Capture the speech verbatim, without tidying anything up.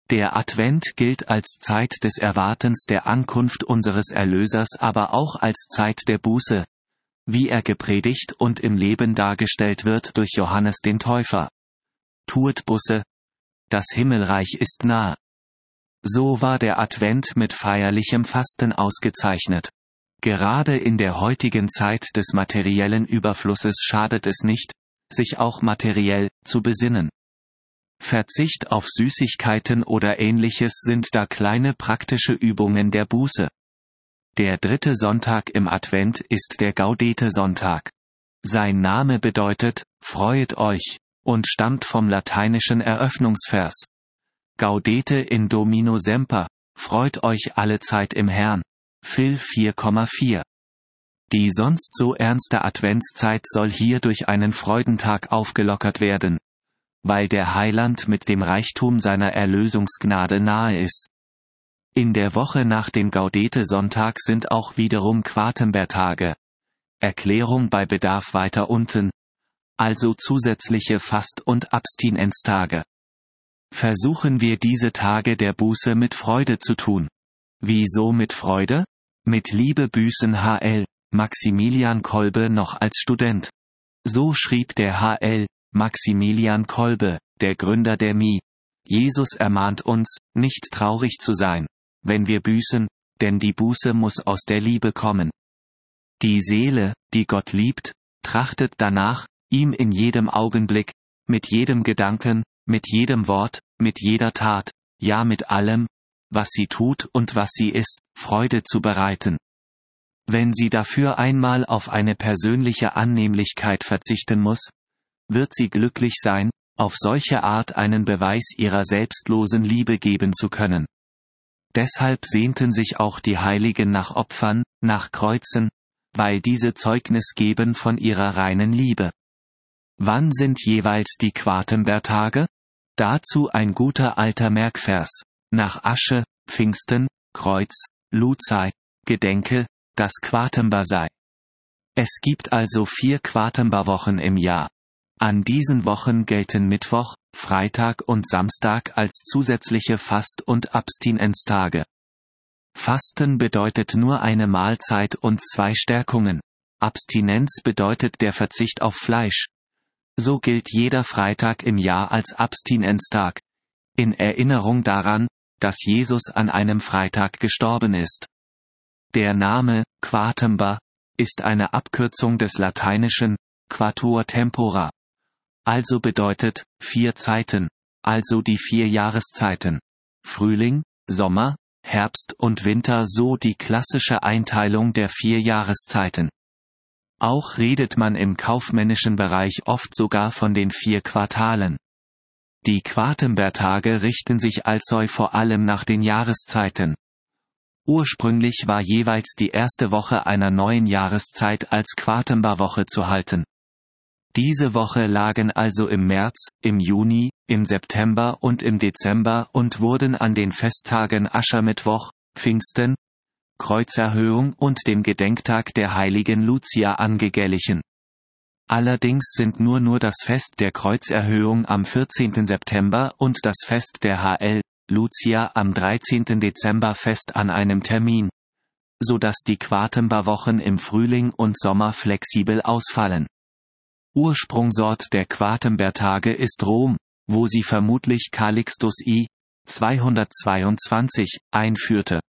Der Advent gilt als Zeit des Erwartens der Ankunft unseres Erlösers, aber auch als Zeit der Buße, wie er gepredigt und im Leben dargestellt wird durch Johannes den Täufer. Tuet Buße, das Himmelreich ist nahe. So war der Advent mit feierlichem Fasten ausgezeichnet. Gerade in der heutigen Zeit des materiellen Überflusses schadet es nicht, sich auch materiell zu besinnen. Verzicht auf Süßigkeiten oder Ähnliches sind da kleine praktische Übungen der Buße. Der dritte Sonntag im Advent ist der Gaudete-Sonntag. Sein Name bedeutet, freut euch, und stammt vom lateinischen Eröffnungsvers. Gaudete in Domino semper, freut euch alle Zeit im Herrn. Phil vier Komma vier. Die sonst so ernste Adventszeit soll hier durch einen Freudentag aufgelockert werden, weil der Heiland mit dem Reichtum seiner Erlösungsgnade nahe ist. In der Woche nach dem Gaudete-Sonntag sind auch wiederum Quartembertage. Erklärung bei Bedarf weiter unten. Also zusätzliche Fast- und Abstinenztage. Versuchen wir diese Tage der Buße mit Freude zu tun. Wieso mit Freude? Mit Liebe büßen H L, Maximilian Kolbe noch als Student. So schrieb der H L, Maximilian Kolbe, der Gründer der M I. Jesus ermahnt uns, nicht traurig zu sein, wenn wir büßen, denn die Buße muss aus der Liebe kommen. Die Seele, die Gott liebt, trachtet danach, ihm in jedem Augenblick, mit jedem Gedanken, mit jedem Wort, mit jeder Tat, ja mit allem, was sie tut und was sie ist, Freude zu bereiten. Wenn sie dafür einmal auf eine persönliche Annehmlichkeit verzichten muss, wird sie glücklich sein, auf solche Art einen Beweis ihrer selbstlosen Liebe geben zu können. Deshalb sehnten sich auch die Heiligen nach Opfern, nach Kreuzen, weil diese Zeugnis geben von ihrer reinen Liebe. Wann sind jeweils die Quartembertage? Dazu ein guter alter Merkvers. Nach Asche, Pfingsten, Kreuz, Luzei, Gedenke, das Quartember sei. Es gibt also vier Quartemberwochen im Jahr. An diesen Wochen gelten Mittwoch, Freitag und Samstag als zusätzliche Fast- und Abstinenztage. Fasten bedeutet nur eine Mahlzeit und zwei Stärkungen. Abstinenz bedeutet der Verzicht auf Fleisch. So gilt jeder Freitag im Jahr als Abstinenztag, in Erinnerung daran, dass Jesus an einem Freitag gestorben ist. Der Name, Quartember, ist eine Abkürzung des lateinischen, Quatuor tempora. Also bedeutet, vier Zeiten, also die vier Jahreszeiten. Frühling, Sommer, Herbst und Winter, so die klassische Einteilung der vier Jahreszeiten. Auch redet man im kaufmännischen Bereich oft sogar von den vier Quartalen. Die Quartembertage richten sich also vor allem nach den Jahreszeiten. Ursprünglich war jeweils die erste Woche einer neuen Jahreszeit als Quartemberwoche zu halten. Diese Woche lagen also im März, im Juni, im September und im Dezember und wurden an den Festtagen Aschermittwoch, Pfingsten, Kreuzerhöhung und dem Gedenktag der heiligen Lucia angeglichen. Allerdings sind nur nur das Fest der Kreuzerhöhung am vierzehnten September und das Fest der H L, Lucia am dreizehnten Dezember fest an einem Termin, so dass die Quartemberwochen im Frühling und Sommer flexibel ausfallen. Ursprungsort der Quartembertage ist Rom, wo sie vermutlich Calixtus I. zweihundertzweiundzwanzig einführte.